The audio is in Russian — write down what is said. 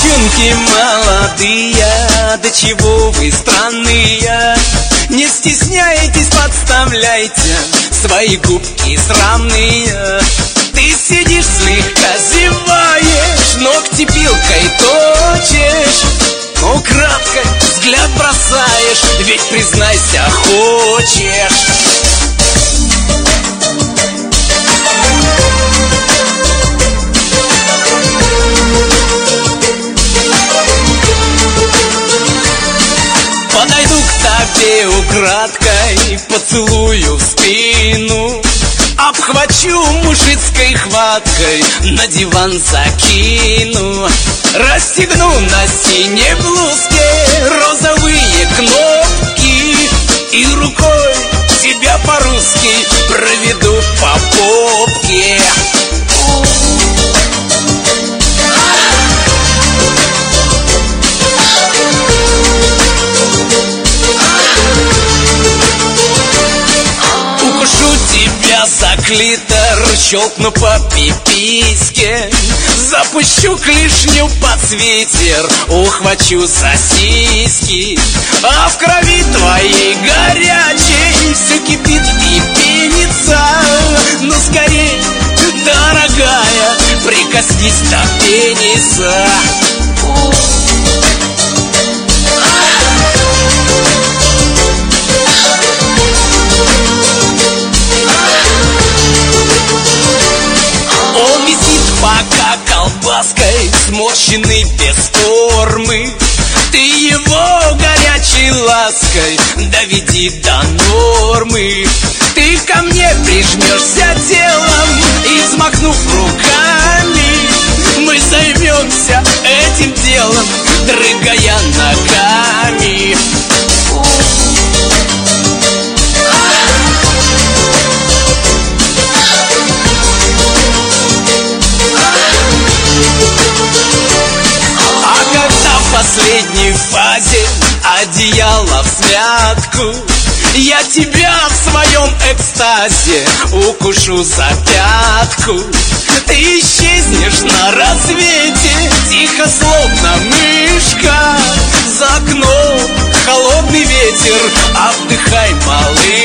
Девчонки молодые, до чего вы странные. Не стесняйтесь, подставляйте свои губки срамные. Ты сидишь, слегка зеваешь, ногти пилкой точишь, украдкой взгляд бросаешь, ведь признайся, хочешь. Подойду к тебе украдкой, поцелую в спину, обхвачу мужицкой хваткой, на диван закину. Расстегну на синей блузке розовые кнопки и рукой тебя по-русски проведу по попке. Укушу тебя за клитор, щелкну по пипиське, запущу клешню под свитер, ухвачу за сиськи. А в крови твоей горячей все кипит и пенится. Ну скорей, дорогая, прикоснись до пениса. Он висит пока колбаской, сморщенный без формы. Ты его горячей лаской доведи до нормы. Ты ко мне прижмешься телом и, взмахнув руками, мы займемся этим делом, дрыгая ногами. В последней фазе одеяло всмятку, я тебя в своем экстазе укушу за пятку. Ты исчезнешь на рассвете, тихо, словно мышка. За окном холодный ветер, отдыхай, малышка.